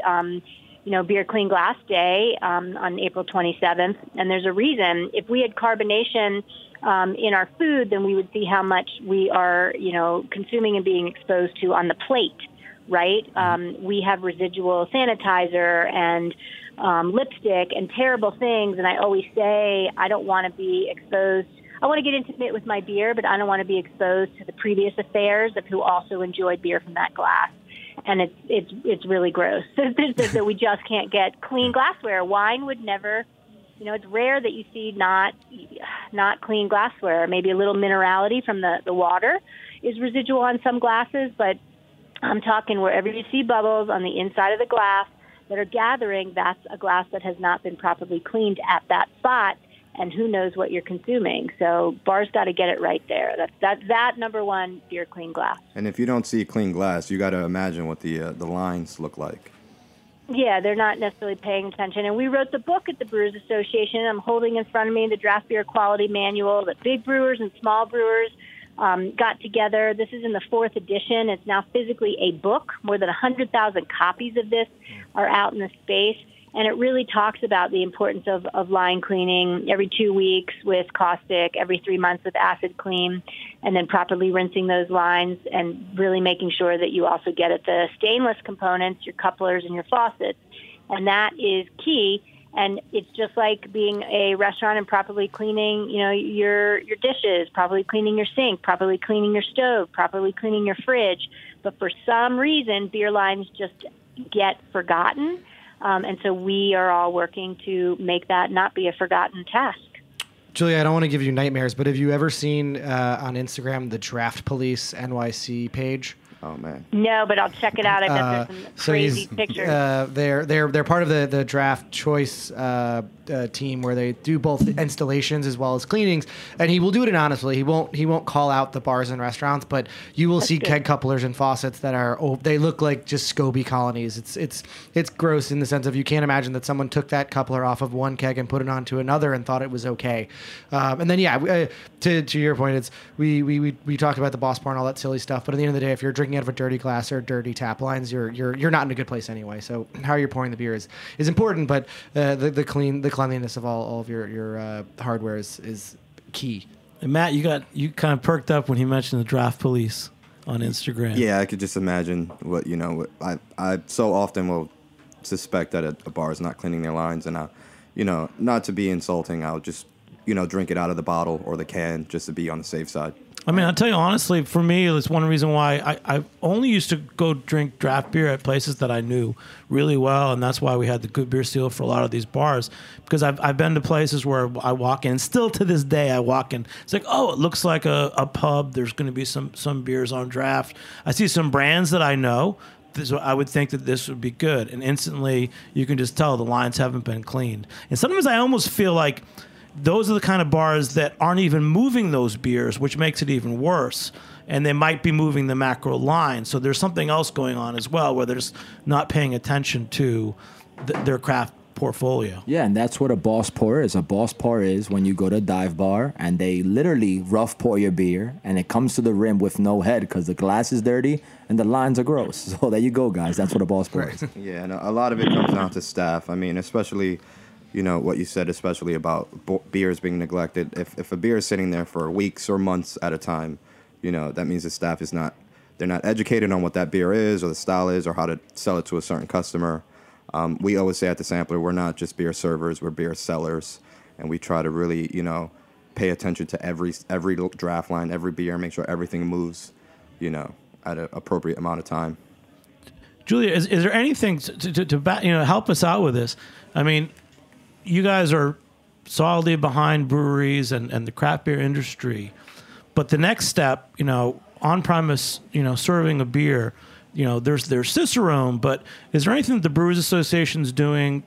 Beer Clean Glass Day on April 27th, and there's a reason. If we had carbonation in our food, then we would see how much we are, consuming and being exposed to on the plate, right? We have residual sanitizer and lipstick and terrible things, and I always say I don't want to be exposed. I want to get intimate with my beer, but I don't want to be exposed to the previous affairs of who also enjoyed beer from that glass. And it's really gross. So we just can't get clean glassware. Wine would never. It's rare that you see not clean glassware. Maybe a little minerality from the water is residual on some glasses, but I'm talking wherever you see bubbles on the inside of the glass that are gathering, that's a glass that has not been properly cleaned at that spot, and who knows what you're consuming. So bars got to get it right there. That's number one, beer clean glass. And if you don't see clean glass, you got to imagine what the lines look like. Yeah, they're not necessarily paying attention. And we wrote the book at the Brewers Association. I'm holding in front of me the Draft Beer Quality Manual that big brewers and small brewers got together. This is in the 4th edition. It's now physically a book. More than 100,000 copies of this are out in the space. And it really talks about the importance of line cleaning every 2 weeks with caustic, every 3 months with acid clean, and then properly rinsing those lines and really making sure that you also get at the stainless components, your couplers and your faucets. And that is key. And it's just like being a restaurant and properly cleaning, your dishes, properly cleaning your sink, properly cleaning your stove, properly cleaning your fridge. But for some reason, beer lines just get forgotten. And so we are all working to make that not be a forgotten task. Julia, I don't want to give you nightmares, but have you ever seen on Instagram the Draft Police NYC page? Oh man. No, but I'll check it out. I bet there's some crazy pictures. They're part of the draft choice team where they do both installations as well as cleanings, and he will do it anonymously. He won't call out the bars and restaurants, but you will see keg couplers and faucets that are they look like just SCOBY colonies. It's gross in the sense of you can't imagine that someone took that coupler off of one keg and put it onto another and thought it was okay. And then to your point, it's we talked about the Boss Pour and all that silly stuff, but at the end of the day, if you're drinking out of a dirty glass or dirty tap lines, you're not in a good place anyway. So how you're pouring the beer is important, but the cleanliness of all of your hardware is key. And Matt, you kind of perked up when he mentioned the Draft Police on Instagram. Yeah, I could just imagine what I so often will suspect that a bar is not cleaning their lines, and not to be insulting, I'll just drink it out of the bottle or the can just to be on the safe side. I mean, I'll tell you honestly, for me, it's one reason why I only used to go drink draft beer at places that I knew really well, and that's why we had the Good Beer Seal for a lot of these bars, because I've been to places where I walk in, still to this day I walk in, it's like, oh, it looks like a pub, there's going to be some beers on draft. I see some brands that I know, so I would think that this would be good, and instantly you can just tell the lines haven't been cleaned. And sometimes I almost feel like those are the kind of bars that aren't even moving those beers, which makes it even worse. And they might be moving the macro line. So there's something else going on as well, where they're just not paying attention to their craft portfolio. Yeah, and that's what a boss pour is. A boss pour is when you go to a dive bar and they literally rough pour your beer and it comes to the rim with no head because the glass is dirty and the lines are gross. So there you go, guys. That's what a boss pour is. Yeah, and a lot of it comes down to staff. I mean, especially, you know, what you said, especially about beers being neglected. If a beer is sitting there for weeks or months at a time, you know, that means the staff is not, they're not educated on what that beer is or the style is or how to sell it to a certain customer. We always say at the Sampler, we're not just beer servers, we're beer sellers. And we try to really, you know, pay attention to every draft line, every beer, make sure everything moves, you know, at an appropriate amount of time. Julia, is there anything to help us out with this? I mean, you guys are solidly behind breweries and the craft beer industry. But the next step, you know, on-premise, you know, serving a beer, you know, there's Cicerone, but is there anything that the Brewers Association's doing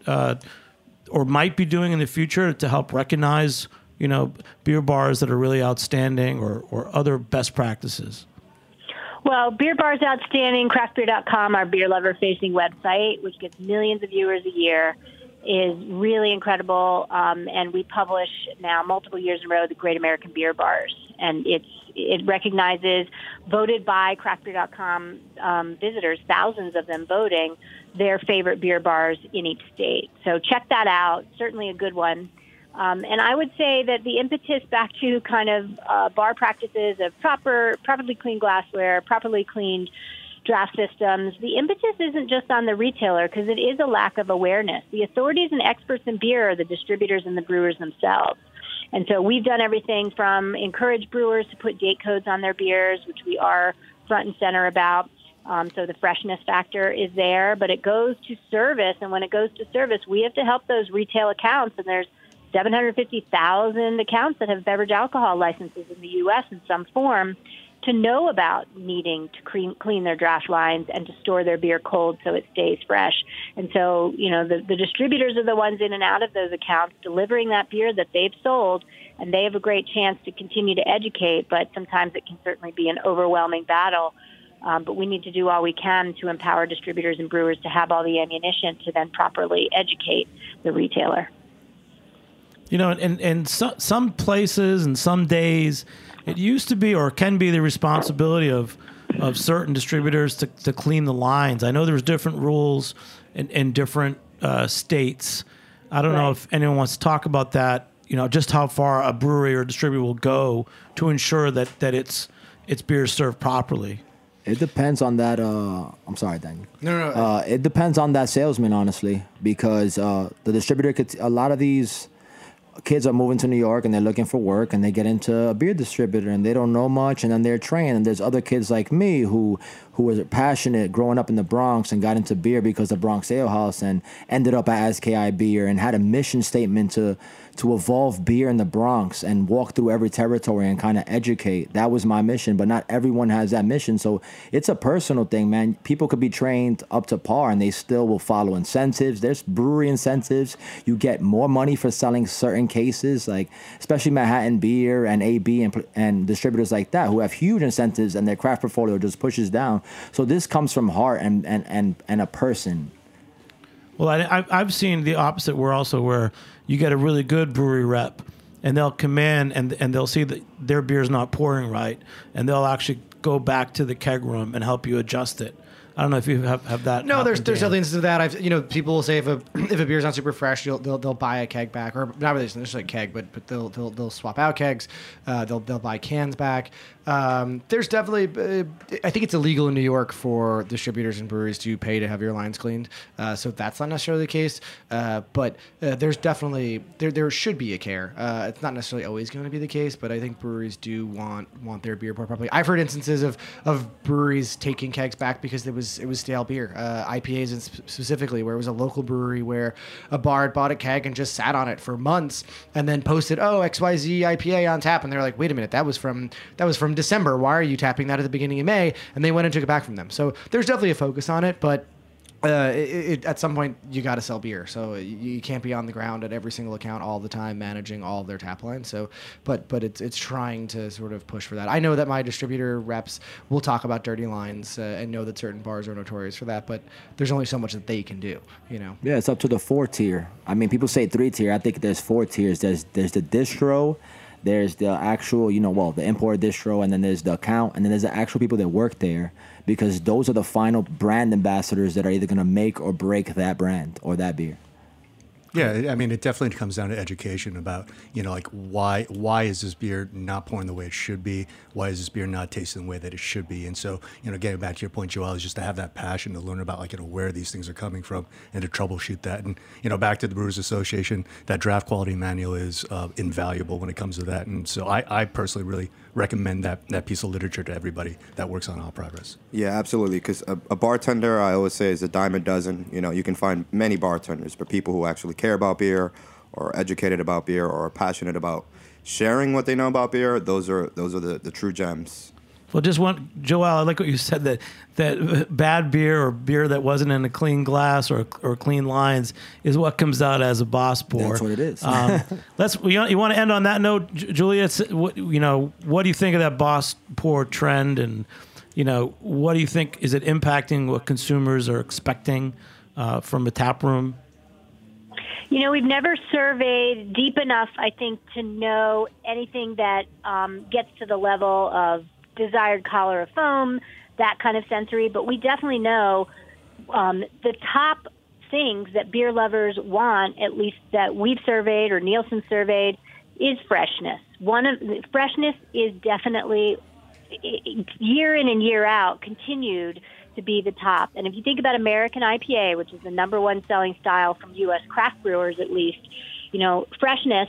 or might be doing in the future to help recognize, you know, beer bars that are really outstanding or other best practices? Well, Beer Bars Outstanding, craftbeer.com, our beer lover-facing website, which gets millions of viewers a year, is really incredible. And we publish now multiple years in a row the Great American Beer Bars. And it recognizes, voted by craftbeer.com visitors, thousands of them voting, their favorite beer bars in each state. So check that out. Certainly a good one. And I would say that the impetus back to kind of bar practices of properly cleaned glassware, properly cleaned draft systems, the impetus isn't just on the retailer because it is a lack of awareness. The authorities and experts in beer are the distributors and the brewers themselves. And so we've done everything from encourage brewers to put date codes on their beers, which we are front and center about. So the freshness factor is there, but it goes to service. And when it goes to service, we have to help those retail accounts. And there's 750,000 accounts that have beverage alcohol licenses in the U.S. in some form to know about needing to clean their draft lines and to store their beer cold so it stays fresh. And so, you know, the distributors are the ones in and out of those accounts delivering that beer that they've sold, and they have a great chance to continue to educate, but sometimes it can certainly be an overwhelming battle. But we need to do all we can to empower distributors and brewers to have all the ammunition to then properly educate the retailer. You know, and some places and some days, it used to be or can be the responsibility of certain distributors to clean the lines. I know there's different rules in different states. I don't know if anyone wants to talk about that, you know, just how far a brewery or distributor will go to ensure that its beer is served properly. It depends on that. I'm sorry, Daniel. No. It depends on that salesman, honestly, because the distributor could. A lot of these kids are moving to New York and they're looking for work and they get into a beer distributor and they don't know much and then they're trained. And there's other kids like me who was passionate growing up in the Bronx and got into beer because of Bronx Ale House and ended up at SKI Beer and had a mission statement to evolve beer in the Bronx and walk through every territory and kind of educate. That was my mission, but not everyone has that mission. So it's a personal thing, man. People could be trained up to par and they still will follow incentives. There's brewery incentives. You get more money for selling certain cases, like especially Manhattan Beer and AB and distributors like that who have huge incentives and their craft portfolio just pushes down. So this comes from heart and a person. Well, I've seen the opposite where you get a really good brewery rep and they'll come in and they'll see that their beer's not pouring right and they'll actually go back to the keg room and help you adjust it. I don't know if you have that. No, there's definitely instances of that. People will say if a beer's not super fresh, they'll buy a keg back, or not really necessarily a keg, but they'll swap out kegs. They'll buy cans back. There's definitely, I think it's illegal in New York for distributors and breweries to pay to have your lines cleaned. So that's not necessarily the case. But there's definitely there should be a care. It's not necessarily always going to be the case, but I think breweries do want their beer poured properly. I've heard instances of breweries taking kegs back because it was stale beer, IPAs specifically, where it was a local brewery where a bar had bought a keg and just sat on it for months and then posted, XYZ IPA on tap, and they're like, wait a minute, that was from December. Why are you tapping that at the beginning of May? And they went and took it back from them. So there's definitely a focus on it, but At some point you got to sell beer, so you can't be on the ground at every single account all the time managing all of their tap lines. So, but it's trying to sort of push for that. I know that my distributor reps will talk about dirty lines and know that certain bars are notorious for that, but there's only so much that they can do, you know. Yeah, it's up to the 4-tier. I mean, people say 3-tier. I think there's 4 tiers. There's the distro. There's the actual, the import distro, and then there's the account, and then there's the actual people that work there, because those are the final brand ambassadors that are either going to make or break that brand or that beer. Yeah, I mean, it definitely comes down to education about, like why is this beer not pouring the way it should be? Why is this beer not tasting the way that it should be? And so, getting back to your point, Joel, is just to have that passion to learn about, where these things are coming from and to troubleshoot that. And, back to the Brewers Association, that draft quality manual is invaluable when it comes to that. And so I personally really recommend that piece of literature to everybody that works on All Progress. Yeah, absolutely. Because a bartender, I always say, is a dime a dozen. You can find many bartenders, but people who actually care about beer, or are educated about beer, or are passionate about sharing what they know about beer, those are the true gems. Well, Joel, I like what you said, that bad beer or beer that wasn't in a clean glass or clean lines is what comes out as a boss pour. That's what it is. You want to end on that note, Julia? What do you think of that boss pour trend, and what do you think, is it impacting what consumers are expecting from a tap room? We've never surveyed deep enough, I think, to know anything that gets to the level of desired color of foam, that kind of sensory. But we definitely know the top things that beer lovers want, at least that we've surveyed or Nielsen surveyed, is freshness. Freshness is definitely, year in and year out, continued to be the top. And if you think about American IPA, which is the number one selling style from U.S. craft brewers, at least, freshness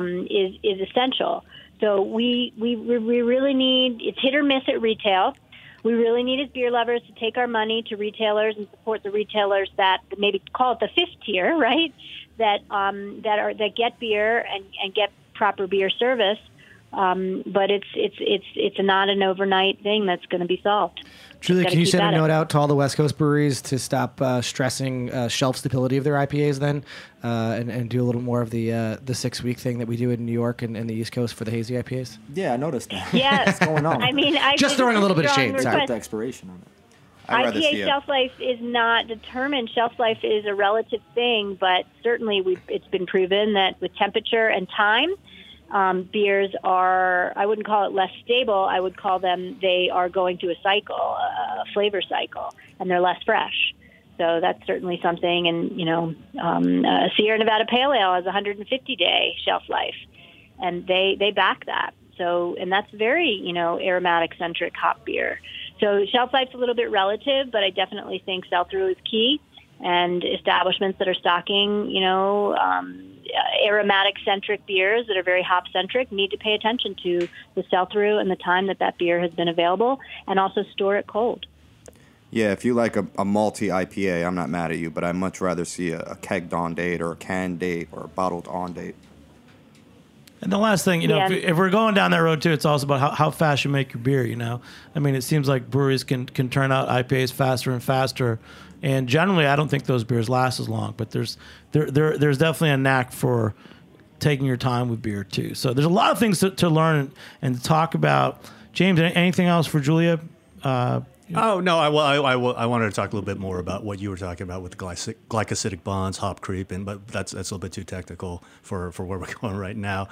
is essential. So we really need, it's hit or miss at retail. We really need, as beer lovers, to take our money to retailers and support the retailers that maybe call it the 5th tier, right? That get beer and get proper beer service. But it's not an overnight thing that's going to be solved. Julie, can you send a note out to all the West Coast breweries to stop stressing shelf stability of their IPAs then, and do a little more of the 6-week thing that we do in New York and the East Coast for the hazy IPAs? Yeah, I noticed that. Yeah. What's going on? I mean, just throwing a little bit of shade. Sorry. The expiration on it. IPA shelf life is not determined. Shelf life is a relative thing, but certainly it's been proven that with temperature and time, beers are, I wouldn't call it less stable. I would call them, they are going through a cycle, a flavor cycle, and they're less fresh. So that's certainly something. And, Sierra Nevada Pale Ale has a 150-day shelf life, and they back that. So, and that's very, aromatic-centric hop beer. So shelf life's a little bit relative, but I definitely think sell-through is key. And establishments that are stocking, aromatic-centric beers that are very hop-centric need to pay attention to the sell-through and the time that beer has been available, and also store it cold. Yeah, if you like a malty IPA, I'm not mad at you, but I'd much rather see a kegged on date or a canned date or a bottled on date. And the last thing, if we're going down that road too, it's also about how fast you make your beer. I mean, it seems like breweries can turn out IPAs faster and faster, and generally, I don't think those beers last as long. But there's definitely a knack for taking your time with beer too. So there's a lot of things to learn and to talk about. James, anything else for Julia? Oh no, I wanted to talk a little bit more about what you were talking about with the glycosidic bonds, hop creep, but that's a little bit too technical for where we're going right now.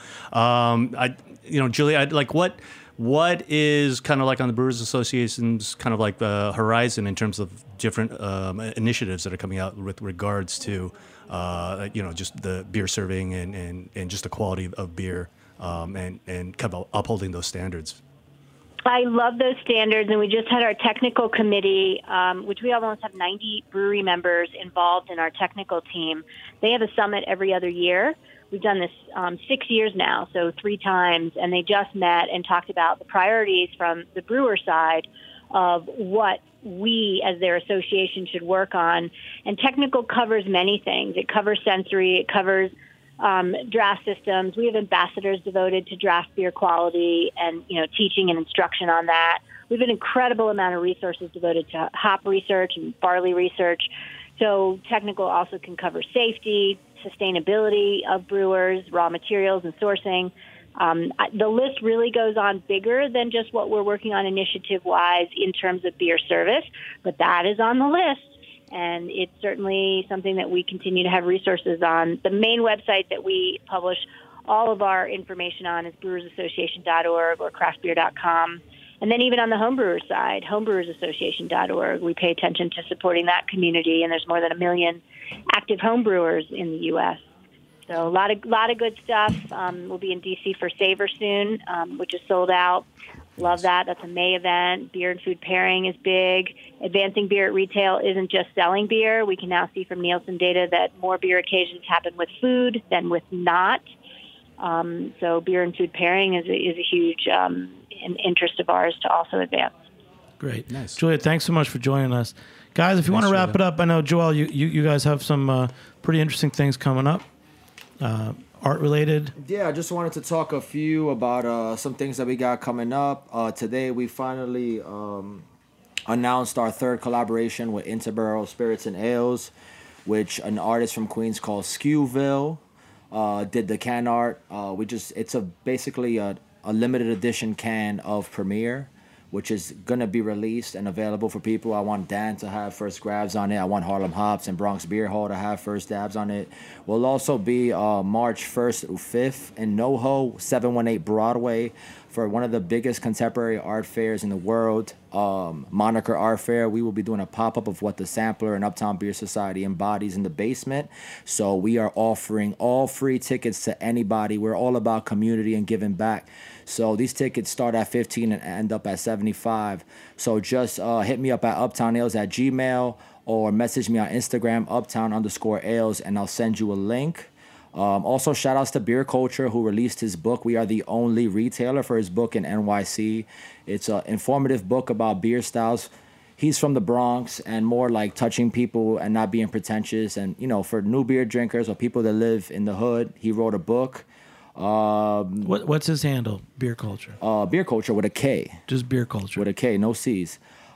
Julia, what is kind of like on the Brewers Association's kind of like the horizon in terms of different initiatives that are coming out with regards to just the beer serving and just the quality of beer and kind of upholding those standards. I love those standards, and we just had our technical committee, which we almost have 90 brewery members involved in our technical team. They have a summit every other year. We've done this 6 years now, so 3 times, and they just met and talked about the priorities from the brewer side of what we as their association should work on. And technical covers many things. It covers sensory. It covers draft systems. We have ambassadors devoted to draft beer quality and, teaching and instruction on that. We have an incredible amount of resources devoted to hop research and barley research. So technical also can cover safety, sustainability of brewers, raw materials and sourcing. The list really goes on bigger than just what we're working on initiative-wise in terms of beer service, but that is on the list, and it's certainly something that we continue to have resources on. The main website that we publish all of our information on is brewersassociation.org or craftbeer.com. And then even on the homebrewer side, homebrewersassociation.org, we pay attention to supporting that community, and there's more than 1 million active homebrewers in the U.S. So a lot of good stuff. We'll be in D.C. for Savor soon, which is sold out. Love that. That's a May event. Beer and food pairing is big. Advancing beer at retail isn't just selling beer. We can now see from Nielsen data that more beer occasions happen with food than with not. So beer and food pairing is a huge interest of ours to also advance. Great. Nice. Julia, thanks so much for joining us. Guys, if you want to wrap it up, I know, Joel, you guys have some pretty interesting things coming up. Art-related? Yeah, I just wanted to talk a few about some things that we got coming up. Today, we finally announced our third collaboration with Interboro Spirits and Ales, which an artist from Queens called Skewville did the can art. It's basically a limited edition can of Premier, which is going to be released and available for people. I want Dan to have first grabs on it. I want Harlem Hops and Bronx Beer Hall to have first dabs on it. We'll also be March 1st through 5th in NoHo, 718 Broadway, for one of the biggest contemporary art fairs in the world, Moniker Art Fair. We will be doing a pop-up of what the Sampler and Uptown Beer Society embodies in the basement. So we are offering all free tickets to anybody. We're all about community and giving back. So these tickets start at $15 and end up at $75. So just hit me up at uptownales@gmail.com or message me on Instagram, uptown_ales, and I'll send you a link. Also, shout outs to Beer Culture, who released his book. We are the only retailer for his book in NYC. It's an informative book about beer styles. He's from the Bronx and more like touching people and not being pretentious. And, for new beer drinkers or people that live in the hood, he wrote a book. What's his handle? Beer Culture. Beer Culture with a K. Just Beer Culture. With a K, no C's.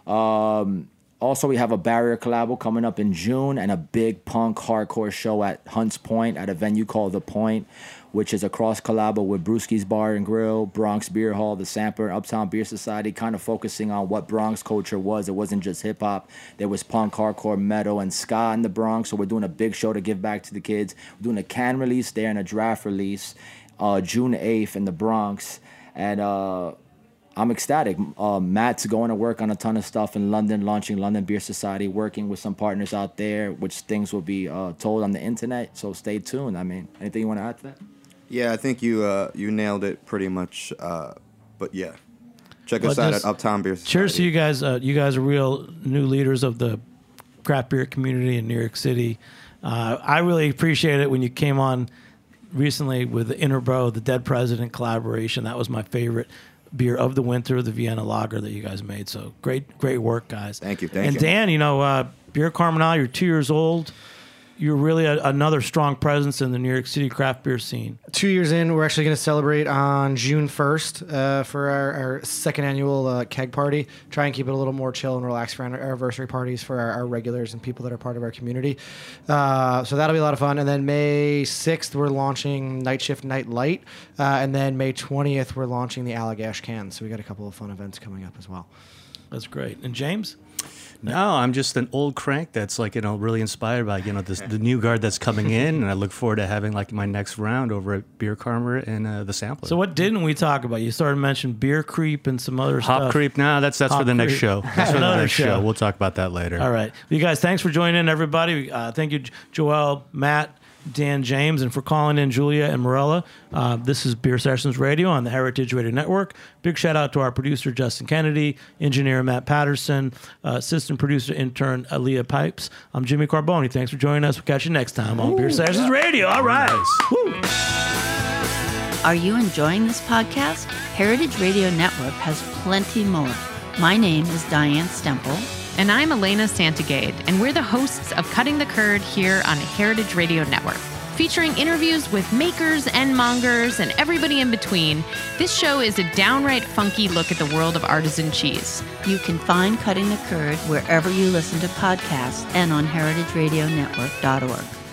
Also, we have a Barrier collabo coming up in June and a big punk hardcore show at Hunts Point at a venue called The Point, which is a cross collabo with Brewski's Bar and Grill, Bronx Beer Hall, the Sampler, and Uptown Beer Society, kind of focusing on what Bronx culture was. It wasn't just hip hop. There was punk, hardcore, metal, and ska in the Bronx. So we're doing a big show to give back to the kids. We're doing a can release there and a draft release June 8th in the Bronx. And I'm ecstatic. Matt's going to work on a ton of stuff in London, launching London Beer Society, working with some partners out there, which things will be told on the internet. So stay tuned. I mean, anything you want to add to that? Yeah, I think you nailed it pretty much. But yeah, check us out at Uptown Beer Society. Cheers to you guys. You guys are real new leaders of the craft beer community in New York City. I really appreciate it when you came on recently with the Interboro, the Dead President collaboration. That was my favorite beer of the winter, the Vienna Lager that you guys made. So great work, guys. Thank you. And Dan, Beer Carmenal, you're 2 years old. You're really another strong presence in the New York City craft beer scene. 2 years in, we're actually going to celebrate on June 1st for our second annual keg party. Try and keep it a little more chill and relaxed for our anniversary parties for our regulars and people that are part of our community. So that'll be a lot of fun. And then May 6th, we're launching Night Shift Night Light. And then May 20th, we're launching the Allagash Can. So we got a couple of fun events coming up as well. That's great. And James? No, I'm just an old crank that's really inspired by the new guard that's coming in, and I look forward to having my next round over at Beer Karma and the Sampler. So what didn't we talk about? You started mentioning beer creep and some other stuff. Hop creep? No, that's for the next show. That's for the next show. We'll talk about that later. All right, you guys, thanks for joining in, everybody. Thank you, Joel, Matt, Dan, James, and for calling in Julia and Morella. This is Beer Sessions Radio on the Heritage Radio Network. Big shout out to our producer, Justin Kennedy, engineer Matt Patterson, assistant producer, intern Aaliyah Pipes. I'm Jimmy Carboni. Thanks for joining us. We'll catch you next time on Beer Sessions Radio. All right. Nice. Are you enjoying this podcast? Heritage Radio Network has plenty more. My name is Diane Stemple. And I'm Elena Santagade, and we're the hosts of Cutting the Curd here on Heritage Radio Network. Featuring interviews with makers and mongers and everybody in between, this show is a downright funky look at the world of artisan cheese. You can find Cutting the Curd wherever you listen to podcasts and on heritageradionetwork.org.